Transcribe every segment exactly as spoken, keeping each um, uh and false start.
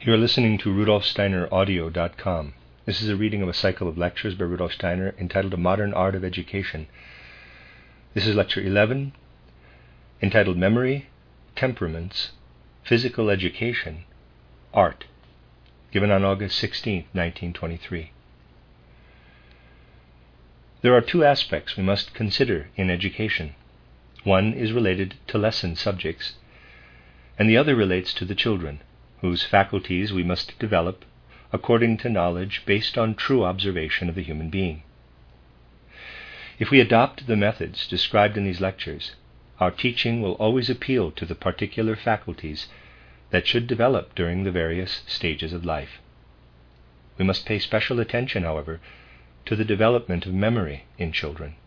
You are listening to Rudolf Steiner Audio dot com. This is a reading of a cycle of lectures by Rudolf Steiner entitled A Modern Art of Education. This is Lecture eleven, entitled Memory, Temperaments, Physical Education, Art, given on August sixteenth, nineteen twenty-three. There are two aspects we must consider in education. One is related to lesson subjects, and the other relates to the children, whose faculties we must develop according to knowledge based on true observation of the human being. If we adopt the methods described in these lectures, our teaching will always appeal to the particular faculties that should develop during the various stages of life. We must pay special attention, however, to the development of memory in children.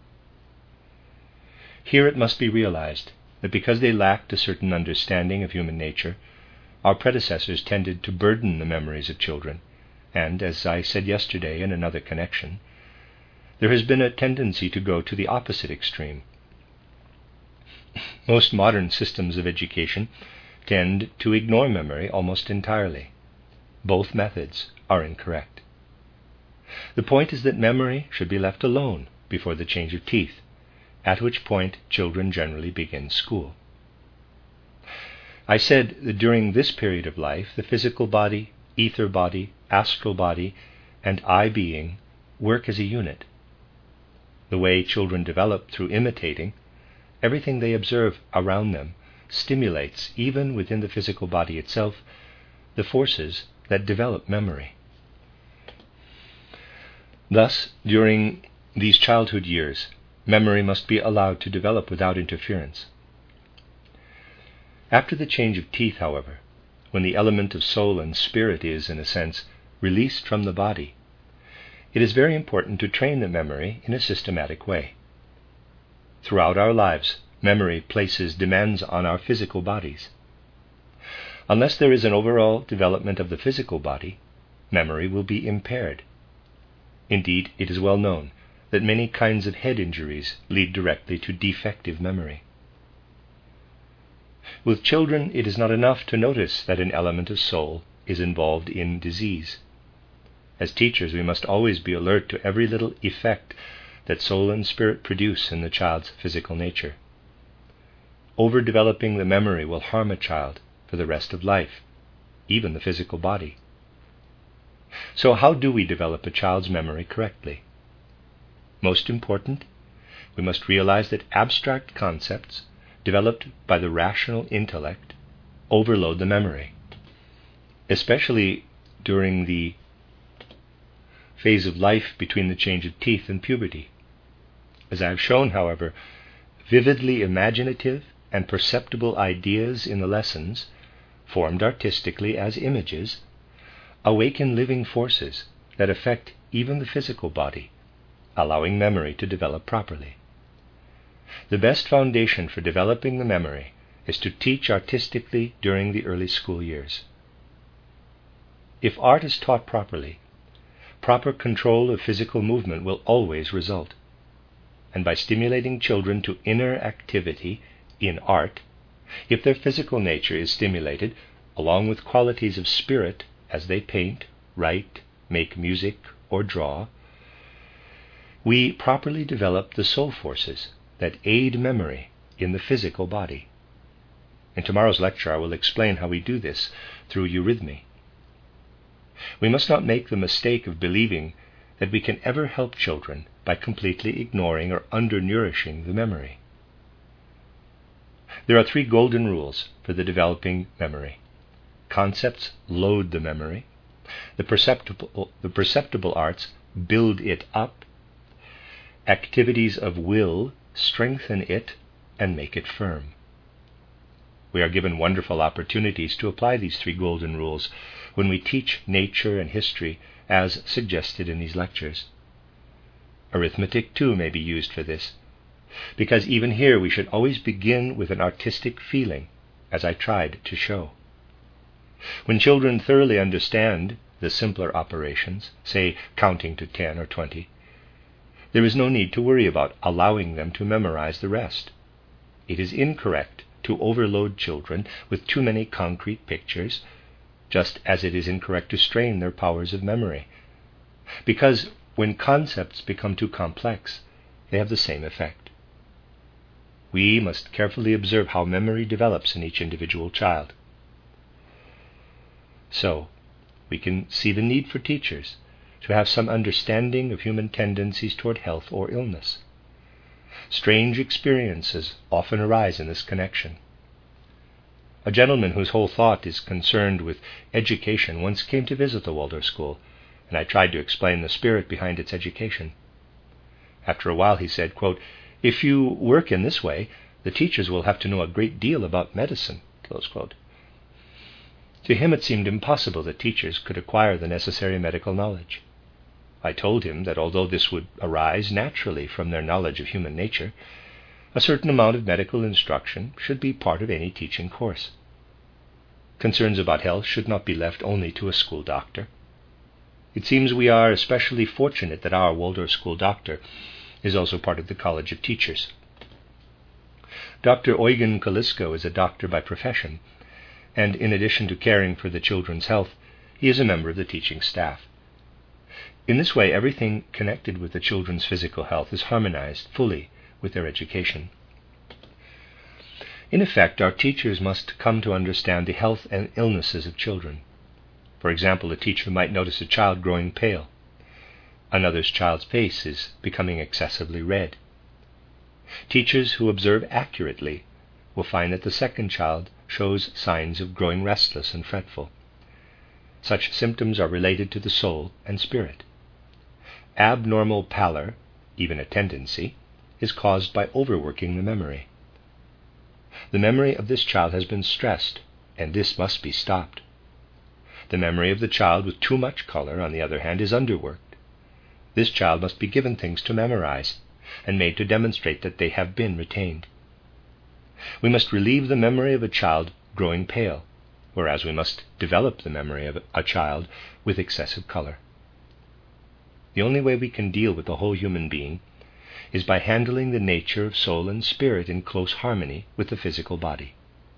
Here it must be realized that because they lacked a certain understanding of human nature, our predecessors tended to burden the memories of children, and, as I said yesterday in another connection, there has been a tendency to go to the opposite extreme. Most modern systems of education tend to ignore memory almost entirely. Both methods are incorrect. The point is that memory should be left alone before the change of teeth, at which point children generally begin school. I said that during this period of life, the physical body, ether body, astral body, and I being work as a unit. The way children develop through imitating, everything they observe around them stimulates, even within the physical body itself, the forces that develop memory. Thus, during these childhood years, memory must be allowed to develop without interference. After the change of teeth, however, when the element of soul and spirit is, in a sense, released from the body, it is very important to train the memory in a systematic way. Throughout our lives, memory places demands on our physical bodies. Unless there is an overall development of the physical body, memory will be impaired. Indeed, it is well known that many kinds of head injuries lead directly to defective memory. With children, it is not enough to notice that an element of soul is involved in disease. As teachers, we must always be alert to every little effect that soul and spirit produce in the child's physical nature. Overdeveloping the memory will harm a child for the rest of life, even the physical body. So how do we develop a child's memory correctly? Most important, we must realize that abstract concepts developed by the rational intellect overload the memory, especially during the phase of life between the change of teeth and puberty. As I have shown, however, vividly imaginative and perceptible ideas in the lessons, formed artistically as images, awaken living forces that affect even the physical body, allowing memory to develop properly. The best foundation for developing the memory is to teach artistically during the early school years. If art is taught properly, proper control of physical movement will always result. And by stimulating children to inner activity in art, if their physical nature is stimulated, along with qualities of spirit as they paint, write, make music, or draw, we properly develop the soul forces that aid memory in the physical body. In tomorrow's lecture, I will explain how we do this through eurythmy. We must not make the mistake of believing that we can ever help children by completely ignoring or undernourishing the memory. There are three golden rules for the developing memory. Concepts load the memory. The perceptible, the perceptible arts build it up. Activities of will strengthen it and make it firm. We are given wonderful opportunities to apply these three golden rules when we teach nature and history as suggested in these lectures. Arithmetic, too, may be used for this, because even here we should always begin with an artistic feeling, as I tried to show. When children thoroughly understand the simpler operations, say counting to ten or twenty, there is no need to worry about allowing them to memorize the rest. It is incorrect to overload children with too many concrete pictures, just as it is incorrect to strain their powers of memory, because when concepts become too complex, they have the same effect. We must carefully observe how memory develops in each individual child. So, we can see the need for teachers to have some understanding of human tendencies toward health or illness. Strange experiences often arise in this connection. A gentleman whose whole thought is concerned with education once came to visit the Waldorf school, and I tried to explain the spirit behind its education. After a while he said, quote, "If you work in this way, the teachers will have to know a great deal about medicine." Close quote. To him it seemed impossible that teachers could acquire the necessary medical knowledge. I told him that although this would arise naturally from their knowledge of human nature, a certain amount of medical instruction should be part of any teaching course. Concerns about health should not be left only to a school doctor. It seems we are especially fortunate that our Waldorf school doctor is also part of the College of Teachers. Doctor Eugen Kalisko is a doctor by profession, and in addition to caring for the children's health, he is a member of the teaching staff. In this way, everything connected with the children's physical health is harmonized fully with their education. In effect, our teachers must come to understand the health and illnesses of children. For example, a teacher might notice a child growing pale. Another's child's face is becoming excessively red. Teachers who observe accurately will find that the second child shows signs of growing restless and fretful. Such symptoms are related to the soul and spirit. Abnormal pallor, even a tendency, is caused by overworking the memory. The memory of this child has been stressed, and this must be stopped. The memory of the child with too much color, on the other hand, is underworked. This child must be given things to memorize, and made to demonstrate that they have been retained. We must relieve the memory of a child growing pale, whereas we must develop the memory of a child with excessive color. The only way we can deal with the whole human being is by handling the nature of soul and spirit in close harmony with the physical body.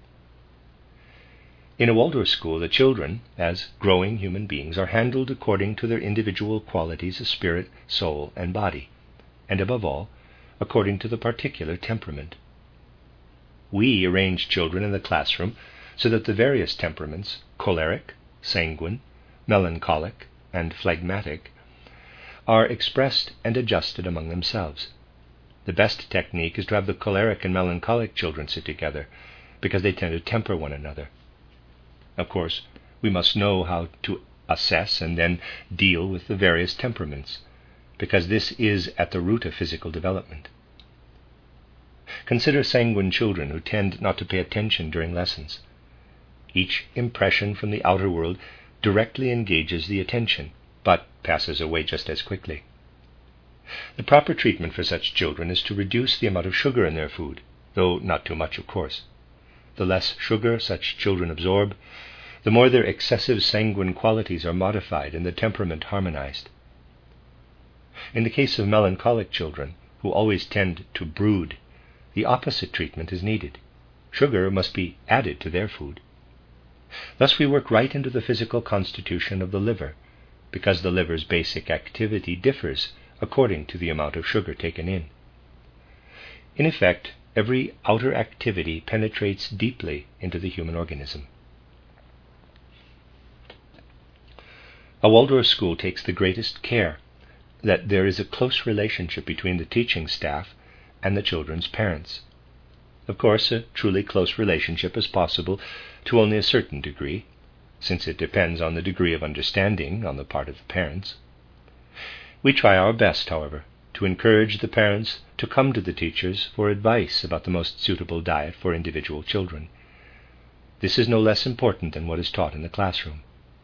In a Waldorf school, the children, as growing human beings, are handled according to their individual qualities of spirit, soul, and body, and above all, according to the particular temperament. We arrange children in the classroom so that the various temperaments, choleric, sanguine, melancholic, and phlegmatic, are expressed and adjusted among themselves. The best technique is to have the choleric and melancholic children sit together, because they tend to temper one another. Of course, we must know how to assess and then deal with the various temperaments, because this is at the root of physical development. Consider sanguine children who tend not to pay attention during lessons. Each impression from the outer world directly engages the attention, but passes away just as quickly. The proper treatment for such children is to reduce the amount of sugar in their food, though not too much, of course. The less sugar such children absorb, the more their excessive sanguine qualities are modified and the temperament harmonized. In the case of melancholic children, who always tend to brood, the opposite treatment is needed. Sugar must be added to their food. Thus we work right into the physical constitution of the liver, because the liver's basic activity differs according to the amount of sugar taken in. In effect, every outer activity penetrates deeply into the human organism. A Waldorf school takes the greatest care that there is a close relationship between the teaching staff and the children's parents. Of course, a truly close relationship is possible to only a certain degree, since it depends on the degree of understanding on the part of the parents. We try our best, however, to encourage the parents to come to the teachers for advice about the most suitable diet for individual children. This is no less important than what is taught in the classroom.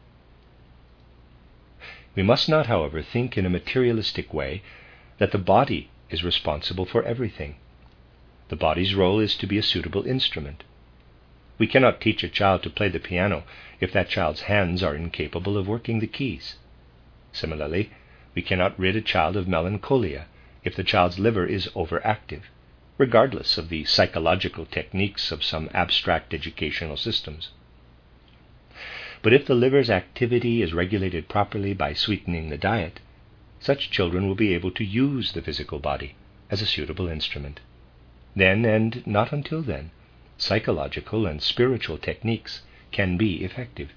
We must not, however, think in a materialistic way that the body is responsible for everything. The body's role is to be a suitable instrument. We cannot teach a child to play the piano if that child's hands are incapable of working the keys. Similarly, we cannot rid a child of melancholia if the child's liver is overactive, regardless of the psychological techniques of some abstract educational systems. But if the liver's activity is regulated properly by sweetening the diet, such children will be able to use the physical body as a suitable instrument. Then, and not until then, psychological and spiritual techniques can be effective.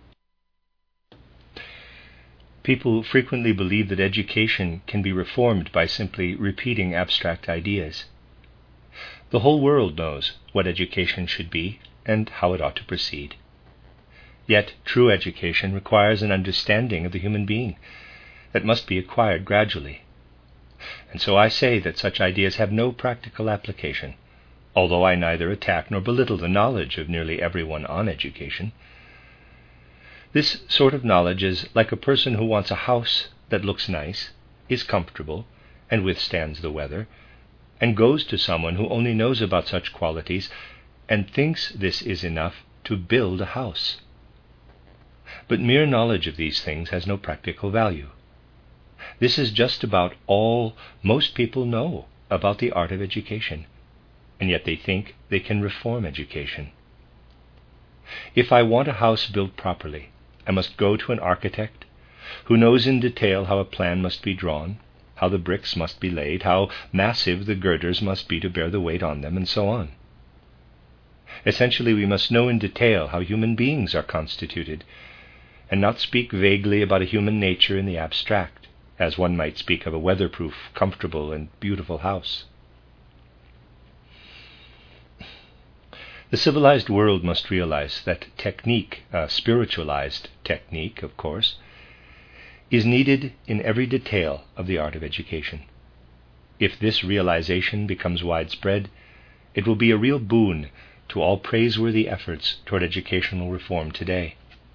People frequently believe that education can be reformed by simply repeating abstract ideas. The whole world knows what education should be and how it ought to proceed. Yet true education requires an understanding of the human being that must be acquired gradually. And so I say that such ideas have no practical application, although I neither attack nor belittle the knowledge of nearly everyone on education. This sort of knowledge is like a person who wants a house that looks nice, is comfortable, and withstands the weather, and goes to someone who only knows about such qualities and thinks this is enough to build a house. But mere knowledge of these things has no practical value. This is just about all most people know about the art of education, and yet they think they can reform education. If I want a house built properly, I must go to an architect who knows in detail how a plan must be drawn, how the bricks must be laid, how massive the girders must be to bear the weight on them, and so on. Essentially, we must know in detail how human beings are constituted, and not speak vaguely about a human nature in the abstract, as one might speak of a weatherproof, comfortable, and beautiful house. The civilized world must realize that technique, uh, spiritualized technique, of course, is needed in every detail of the art of education. If this realization becomes widespread, it will be a real boon to all praiseworthy efforts toward educational reform today.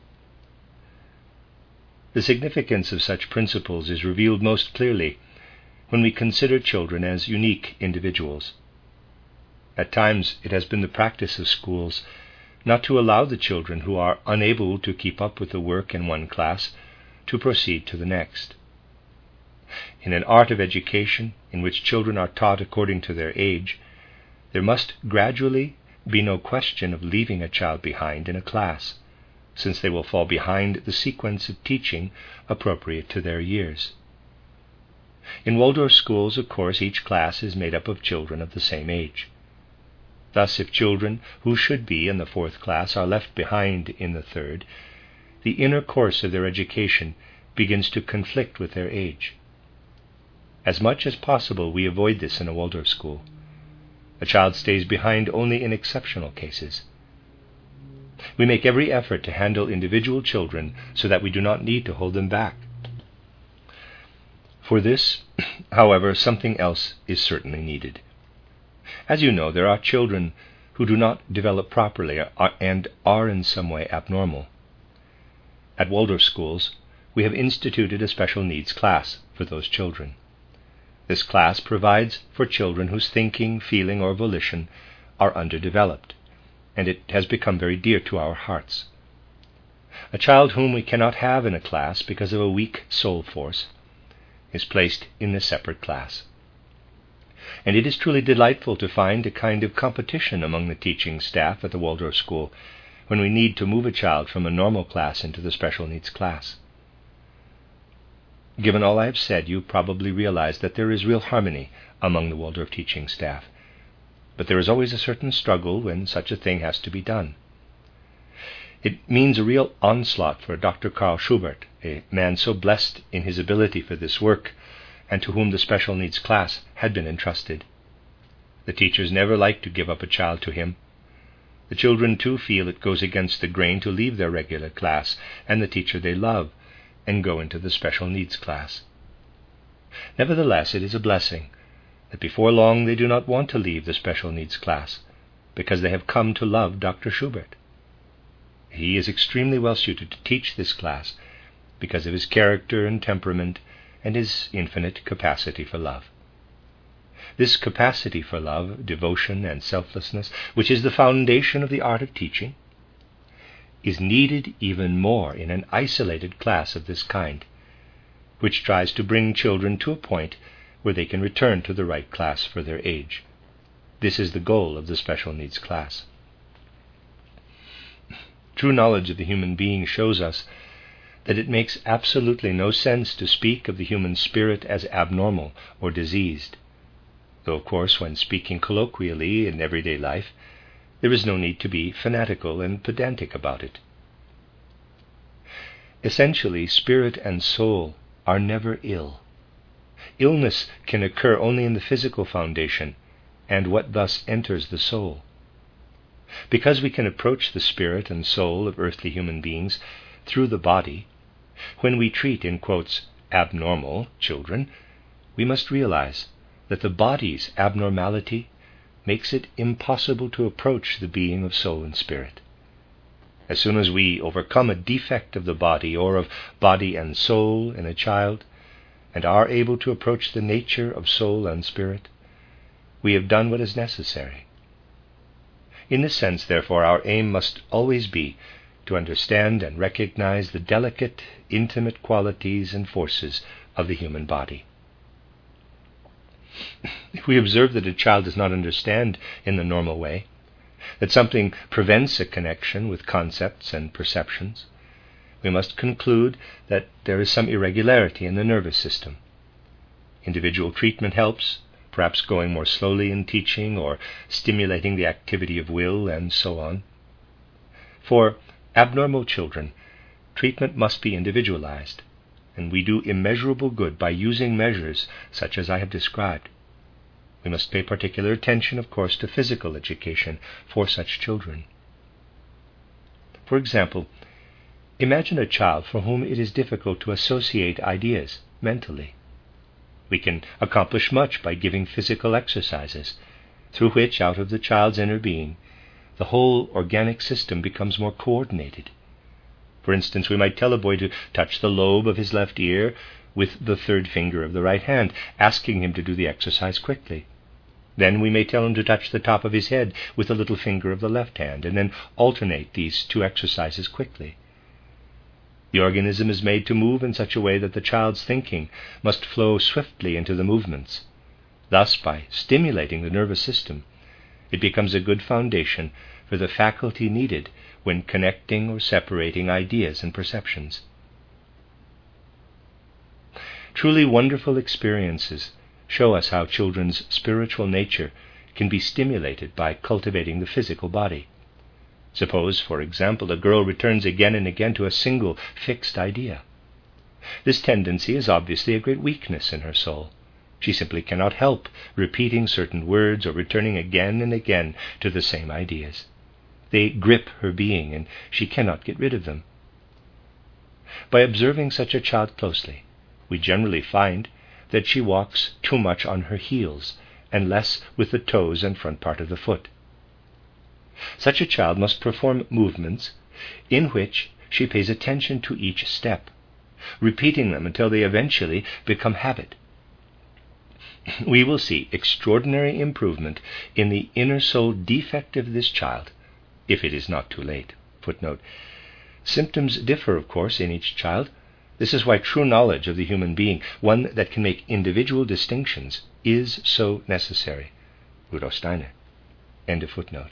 The significance of such principles is revealed most clearly when we consider children as unique individuals. At times it has been the practice of schools not to allow the children who are unable to keep up with the work in one class to proceed to the next. In an art of education in which children are taught according to their age, there must gradually be no question of leaving a child behind in a class, since they will fall behind the sequence of teaching appropriate to their years. In Waldorf schools, of course, each class is made up of children of the same age. Thus, if children who should be in the fourth class are left behind in the third, the inner course of their education begins to conflict with their age. As much as possible, we avoid this in a Waldorf school. A child stays behind only in exceptional cases. We make every effort to handle individual children so that we do not need to hold them back. For this, however, something else is certainly needed. As you know, there are children who do not develop properly and are in some way abnormal. At Waldorf schools, we have instituted a special needs class for those children. This class provides for children whose thinking, feeling, or volition are underdeveloped, and it has become very dear to our hearts. A child whom we cannot have in a class because of a weak soul force is placed in a separate class. And it is truly delightful to find a kind of competition among the teaching staff at the Waldorf school when we need to move a child from a normal class into the special needs class. Given all I have said, you probably realize that there is real harmony among the Waldorf teaching staff, but there is always a certain struggle when such a thing has to be done. It means a real onslaught for Doctor Karl Schubert, a man so blessed in his ability for this work, and to whom the special needs class had been entrusted. The teachers never like to give up a child to him. The children too feel it goes against the grain to leave their regular class and the teacher they love and go into the special needs class. Nevertheless, it is a blessing that before long they do not want to leave the special needs class because they have come to love Doctor Schubert. He is extremely well suited to teach this class because of his character and temperament and his infinite capacity for love. This capacity for love, devotion, and selflessness, which is the foundation of the art of teaching, is needed even more in an isolated class of this kind, which tries to bring children to a point where they can return to the right class for their age. This is the goal of the special needs class. True knowledge of the human being shows us that it makes absolutely no sense to speak of the human spirit as abnormal or diseased, though of course when speaking colloquially in everyday life, there is no need to be fanatical and pedantic about it. Essentially, spirit and soul are never ill. Illness can occur only in the physical foundation and what thus enters the soul. Because we can approach the spirit and soul of earthly human beings through the body, when we treat, in quotes, abnormal children, we must realize that the body's abnormality makes it impossible to approach the being of soul and spirit. As soon as we overcome a defect of the body or of body and soul in a child, and are able to approach the nature of soul and spirit, we have done what is necessary. In this sense, therefore, our aim must always be to understand and recognize the delicate, intimate qualities and forces of the human body. If we observe that a child does not understand in the normal way, that something prevents a connection with concepts and perceptions, we must conclude that there is some irregularity in the nervous system. Individual treatment helps, perhaps going more slowly in teaching or stimulating the activity of will, and so on. For abnormal children, treatment must be individualized, and we do immeasurable good by using measures such as I have described. We must pay particular attention, of course, to physical education for such children. For example, imagine a child for whom it is difficult to associate ideas mentally. We can accomplish much by giving physical exercises, through which, out of the child's inner being, the whole organic system becomes more coordinated. For instance, we might tell a boy to touch the lobe of his left ear with the third finger of the right hand, asking him to do the exercise quickly. Then we may tell him to touch the top of his head with the little finger of the left hand, and then alternate these two exercises quickly. The organism is made to move in such a way that the child's thinking must flow swiftly into the movements. Thus, by stimulating the nervous system, it becomes a good foundation for the faculty needed when connecting or separating ideas and perceptions. Truly wonderful experiences show us how children's spiritual nature can be stimulated by cultivating the physical body. Suppose, for example, a girl returns again and again to a single fixed idea. This tendency is obviously a great weakness in her soul. She simply cannot help repeating certain words or returning again and again to the same ideas. They grip her being, and she cannot get rid of them. By observing such a child closely, we generally find that she walks too much on her heels and less with the toes and front part of the foot. Such a child must perform movements in which she pays attention to each step, repeating them until they eventually become habit. We will see extraordinary improvement in the inner soul defect of this child, if it is not too late. Footnote. Symptoms differ, of course, in each child. This is why true knowledge of the human being, one that can make individual distinctions, is so necessary. Rudolf Steiner. End of footnote.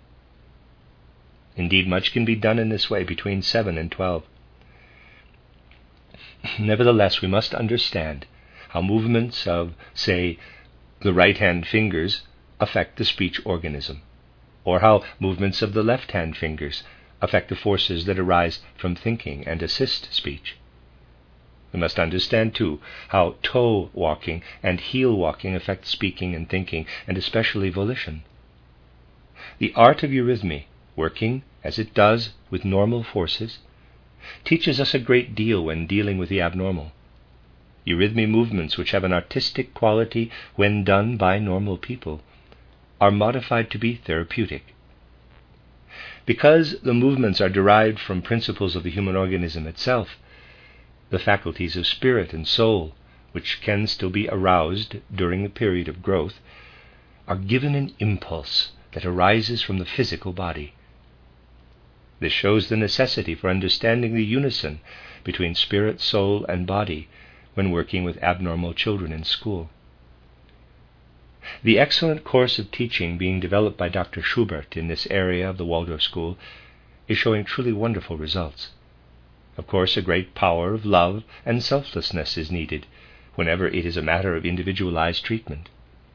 Indeed, much can be done in this way between seven and twelve. Nevertheless, we must understand how movements of, say, the right-hand fingers affect the speech organism, or how movements of the left-hand fingers affect the forces that arise from thinking and assist speech. We must understand, too, how toe walking and heel walking affect speaking and thinking, and especially volition. The art of eurythmy, working as it does with normal forces, teaches us a great deal when dealing with the abnormal. Eurythmy movements, which have an artistic quality when done by normal people, are modified to be therapeutic. Because the movements are derived from principles of the human organism itself, the faculties of spirit and soul, which can still be aroused during a period of growth, are given an impulse that arises from the physical body. This shows the necessity for understanding the unison between spirit, soul, and body when working with abnormal children in school. The excellent course of teaching being developed by Doctor Schubert in this area of the Waldorf School is showing truly wonderful results. Of course, a great power of love and selflessness is needed whenever it is a matter of individualized treatment.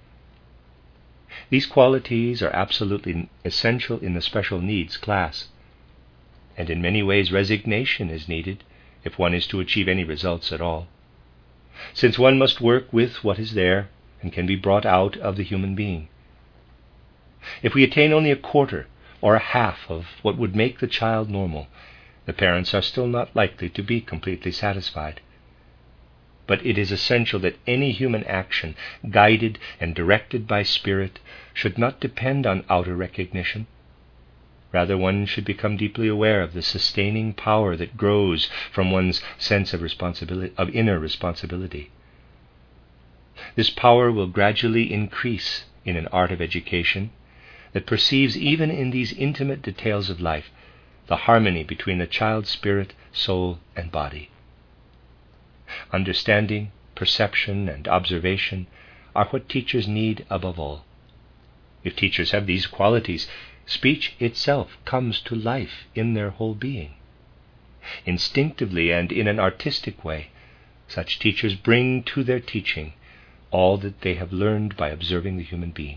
These qualities are absolutely essential in the special needs class, and in many ways resignation is needed if one is to achieve any results at all, since one must work with what is there and can be brought out of the human being. If we attain only a quarter or a half of what would make the child normal, the parents are still not likely to be completely satisfied. But it is essential that any human action, guided and directed by spirit, should not depend on outer recognition. Rather, one should become deeply aware of the sustaining power that grows from one's sense of responsibility, of inner responsibility. This power will gradually increase in an art of education that perceives even in these intimate details of life the harmony between the child's spirit, soul, and body. Understanding, perception, and observation are what teachers need above all. If teachers have these qualities, speech itself comes to life in their whole being. Instinctively and in an artistic way, such teachers bring to their teaching all that they have learned by observing the human being.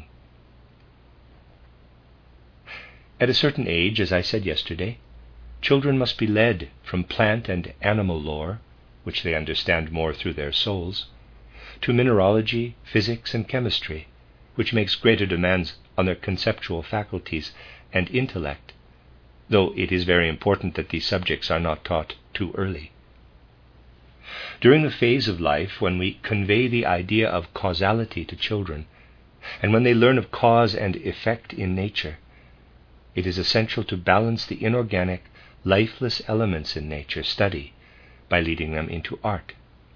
At a certain age, as I said yesterday, children must be led from plant and animal lore, which they understand more through their souls, to mineralogy, physics, and chemistry, which makes greater demands on their conceptual faculties and intellect, though it is very important that these subjects are not taught too early. During the phase of life when we convey the idea of causality to children, and when they learn of cause and effect in nature, it is essential to balance the inorganic, lifeless elements in nature study by leading them into art.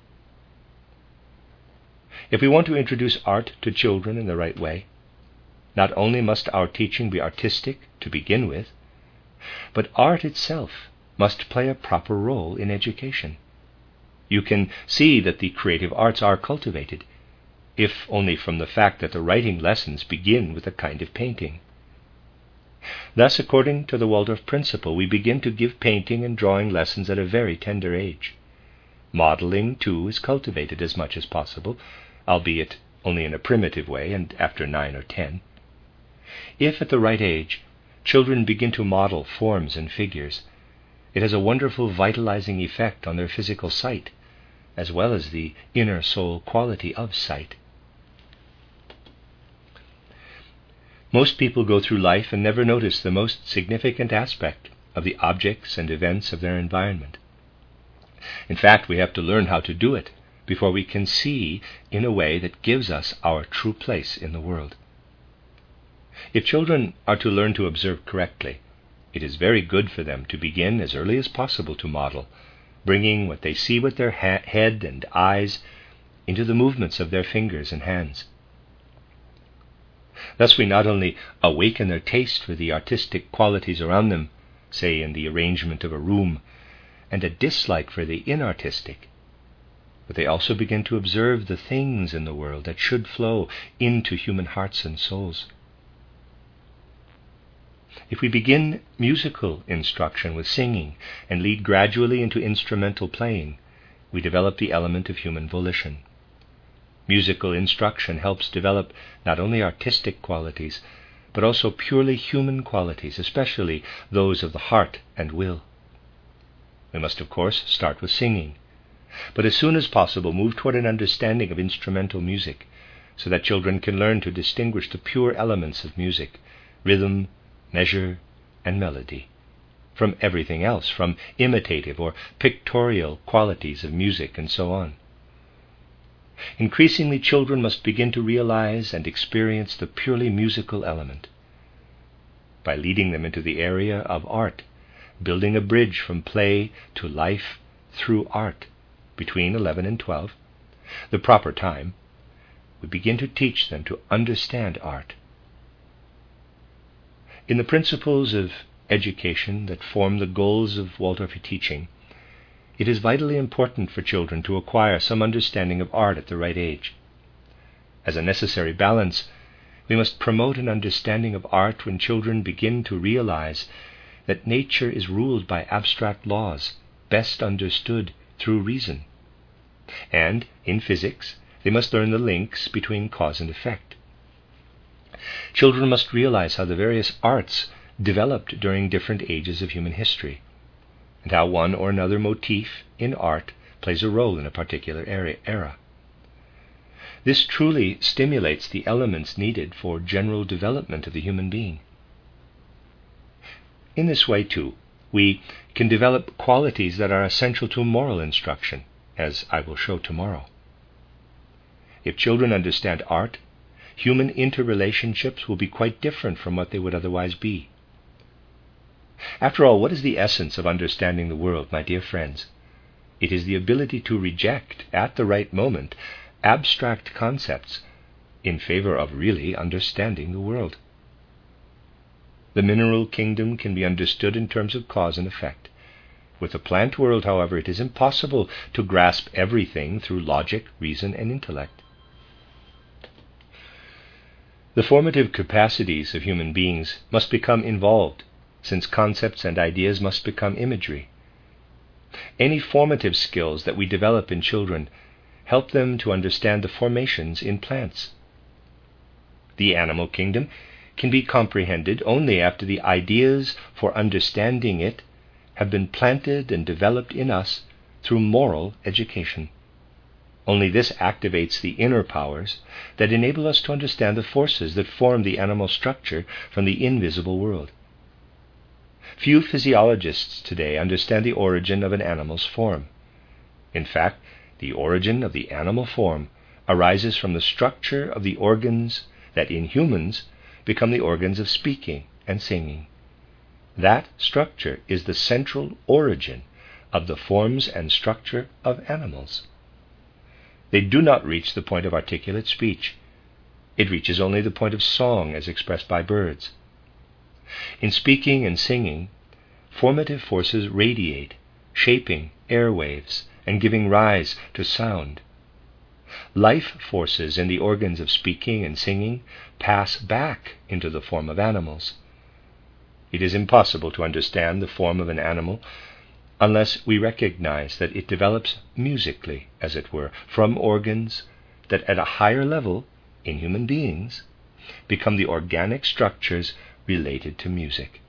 If we want to introduce art to children in the right way, not only must our teaching be artistic to begin with, but art itself must play a proper role in education. You can see that the creative arts are cultivated, if only from the fact that the writing lessons begin with a kind of painting. Thus, according to the Waldorf principle, we begin to give painting and drawing lessons at a very tender age. Modeling, too, is cultivated as much as possible, albeit only in a primitive way and after nine or ten. If, at the right age, children begin to model forms and figures, it has a wonderful vitalizing effect on their physical sight, as well as the inner soul quality of sight. Most people go through life and never notice the most significant aspect of the objects and events of their environment. In fact, we have to learn how to do it before we can see in a way that gives us our true place in the world. If children are to learn to observe correctly, it is very good for them to begin as early as possible to model, bringing what they see with their ha- head and eyes into the movements of their fingers and hands. Thus we not only awaken their taste for the artistic qualities around them, say in the arrangement of a room, and a dislike for the inartistic, but they also begin to observe the things in the world that should flow into human hearts and souls. If we begin musical instruction with singing and lead gradually into instrumental playing, we develop the element of human volition. Musical instruction helps develop not only artistic qualities, but also purely human qualities, especially those of the heart and will. We must, of course, start with singing, but as soon as possible move toward an understanding of instrumental music, so that children can learn to distinguish the pure elements of music, rhythm, measure, and melody, from everything else, from imitative or pictorial qualities of music and so on. Increasingly, children must begin to realize and experience the purely musical element. By leading them into the area of art, building a bridge from play to life through art, between eleven and twelve, the proper time, we begin to teach them to understand art. In the principles of education that form the goals of Waldorf teaching, it is vitally important for children to acquire some understanding of art at the right age. As a necessary balance, we must promote an understanding of art when children begin to realize that nature is ruled by abstract laws, best understood through reason. And in physics, they must learn the links between cause and effect. Children must realize how the various arts developed during different ages of human history, and how one or another motif in art plays a role in a particular era. This truly stimulates the elements needed for general development of the human being. In this way, too, we can develop qualities that are essential to moral instruction, as I will show tomorrow. If children understand art, human interrelationships will be quite different from what they would otherwise be. After all, what is the essence of understanding the world, my dear friends? It is the ability to reject, at the right moment, abstract concepts in favor of really understanding the world. The mineral kingdom can be understood in terms of cause and effect. With the plant world, however, it is impossible to grasp everything through logic, reason, and intellect. The formative capacities of human beings must become involved, since concepts and ideas must become imagery. Any formative skills that we develop in children help them to understand the formations in plants. The animal kingdom can be comprehended only after the ideas for understanding it have been planted and developed in us through moral education. Only this activates the inner powers that enable us to understand the forces that form the animal structure from the invisible world. Few physiologists today understand the origin of an animal's form. In fact, the origin of the animal form arises from the structure of the organs that in humans become the organs of speaking and singing. That structure is the central origin of the forms and structure of animals. They do not reach the point of articulate speech. It reaches only the point of song as expressed by birds. In speaking and singing, formative forces radiate, shaping airwaves and giving rise to sound. Life forces in the organs of speaking and singing pass back into the form of animals. It is impossible to understand the form of an animal unless we recognize that it develops musically, as it were, from organs that at a higher level, in human beings, become the organic structures related to music.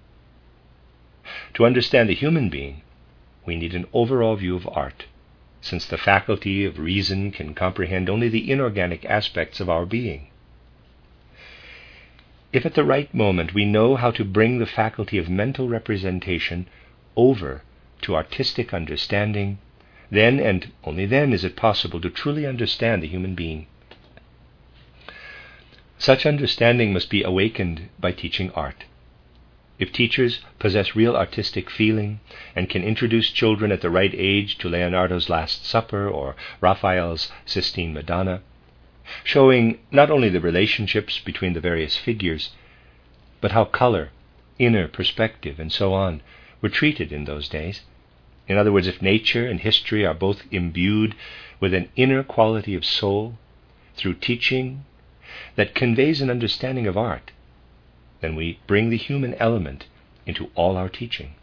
To understand the human being, we need an overall view of art, since the faculty of reason can comprehend only the inorganic aspects of our being. If at the right moment we know how to bring the faculty of mental representation over to artistic understanding, then and only then is it possible to truly understand the human being. Such understanding must be awakened by teaching art. If teachers possess real artistic feeling and can introduce children at the right age to Leonardo's Last Supper or Raphael's Sistine Madonna, showing not only the relationships between the various figures, but how color, inner perspective, and so on were treated in those days. In other words, if nature and history are both imbued with an inner quality of soul through teaching that conveys an understanding of art, then we bring the human element into all our teaching.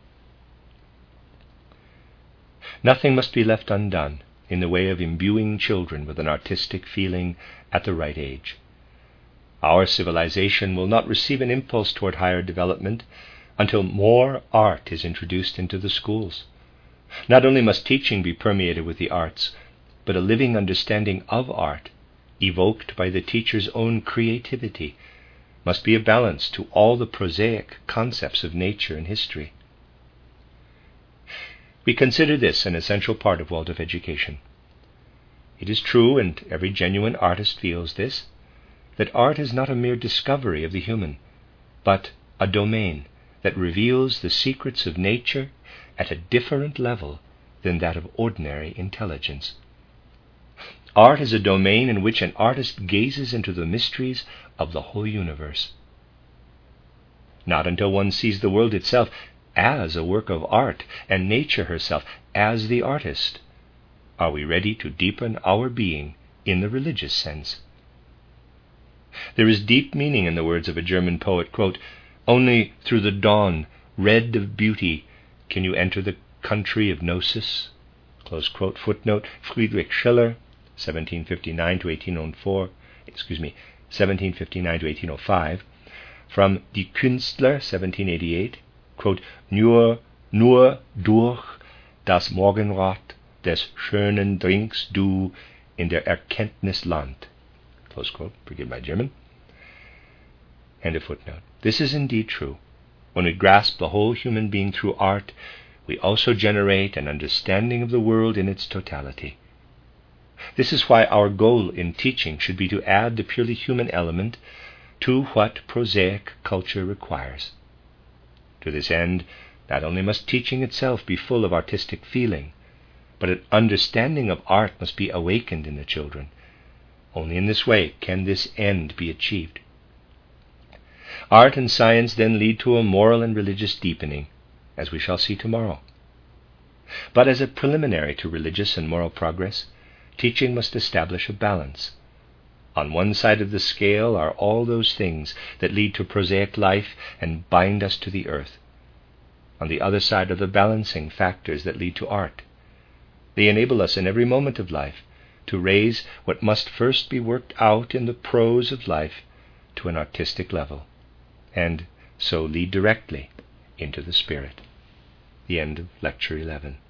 Nothing must be left undone in the way of imbuing children with an artistic feeling at the right age. Our civilization will not receive an impulse toward higher development until more art is introduced into the schools. Not only must teaching be permeated with the arts, but a living understanding of art, evoked by the teacher's own creativity, must be a balance to all the prosaic concepts of nature and history. We consider this an essential part of Waldorf education. It is true, and every genuine artist feels this, that art is not a mere discovery of the human, but a domain that reveals the secrets of nature at a different level than that of ordinary intelligence. Art is a domain in which an artist gazes into the mysteries of the whole universe. Not until one sees the world itself as a work of art and nature herself as the artist are we ready to deepen our being in the religious sense. There is deep meaning in the words of a German poet, quote, "Only through the dawn red of beauty, can you enter the country of gnosis? Close quote. Footnote, Friedrich Schiller, seventeen fifty-nine to eighteen oh four, excuse me, seventeen fifty-nine to eighteen oh five, from Die Künstler, seventeen eighty-eight, quote, Nur, nur durch das Morgenrot des schönen trinkst du in der Erkenntnis Land. Close quote. Forgive my German. End of footnote. This is indeed true. When we grasp the whole human being through art, we also generate an understanding of the world in its totality. This is why our goal in teaching should be to add the purely human element to what prosaic culture requires. To this end, not only must teaching itself be full of artistic feeling, but an understanding of art must be awakened in the children. Only in this way can this end be achieved. Art and science then lead to a moral and religious deepening, as we shall see tomorrow. But as a preliminary to religious and moral progress, teaching must establish a balance. On one side of the scale are all those things that lead to prosaic life and bind us to the earth. On the other side are the balancing factors that lead to art. They enable us in every moment of life to raise what must first be worked out in the prose of life to an artistic level, and so lead directly into the spirit. The end of Lecture eleven.